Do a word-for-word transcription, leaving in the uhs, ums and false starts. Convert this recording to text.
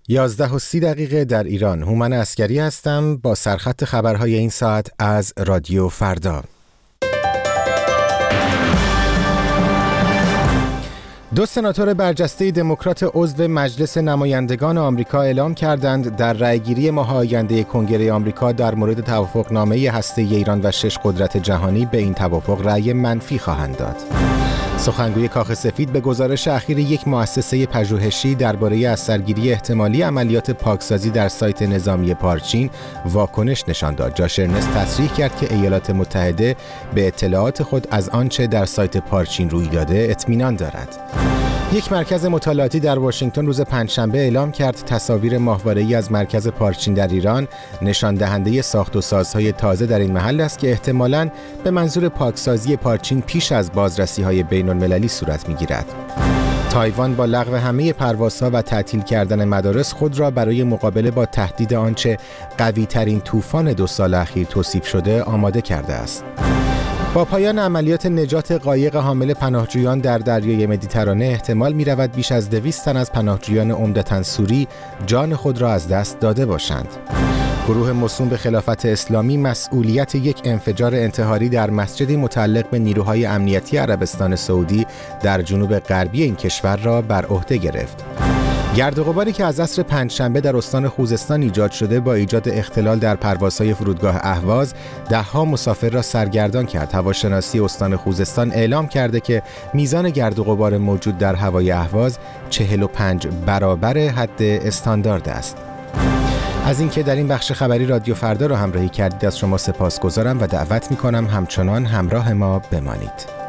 یازده و سی دقیقه در ایران. هومن عسکری هستم با سرخط خبرهای این ساعت از رادیو فردا. دو سناتور برجسته دموکرات عضو مجلس نمایندگان آمریکا اعلام کردند در رأیگیری ماه آینده کنگره آمریکا در مورد توافقنامه هسته‌ای ایران و شش قدرت جهانی به این توافق رأی منفی خواهند داد. سخنگوی کاخ سفید به گزارش اخیر یک مؤسسه پژوهشی درباره اثرگیری احتمالی عملیات پاکسازی در سایت نظامی پارچین واکنش نشان داد. جاش ارنست تصریح کرد که ایالات متحده به اطلاعات خود از آنچه در سایت پارچین روی داده اطمینان دارد. یک مرکز مطالعاتی در واشنگتن روز پنجشنبه اعلام کرد تصاویر ماهواره‌ای از مرکز پارچین در ایران نشان دهنده ساخت و سازهای تازه در این محل است که احتمالاً به منظور پاکسازی پارچین پیش از بازرسی‌های بین‌المللی صورت می‌گیرد. تایوان با لغو همه پروازها و تعطیل کردن مدارس خود را برای مقابله با تهدید آنچه قوی‌ترین طوفان دو سال اخیر توصیف شده آماده کرده است. با پایان عملیات نجات قایق حامل پناهجویان در دریای مدیترانه احتمال می‌رود بیش از دویست تن از پناهجویان عمدتاً سوری جان خود را از دست داده باشند. گروه موسوم به خلافت اسلامی مسئولیت یک انفجار انتحاری در مسجدی متعلق به نیروهای امنیتی عربستان سعودی در جنوب غربی این کشور را بر عهده گرفت. گرد و غباری که از عصر پنجشنبه در استان خوزستان ایجاد شده با ایجاد اختلال در پروازهای فرودگاه اهواز ده‌ها مسافر را سرگردان کرد. هواشناسی استان خوزستان اعلام کرده که میزان گرد و غبار موجود در هوای اهواز چهل و پنج برابر حد استاندارد است. از اینکه در این بخش خبری رادیو فردا را همراهی کردید از شما سپاسگزارم و دعوت می‌کنم همچنان همراه ما بمانید.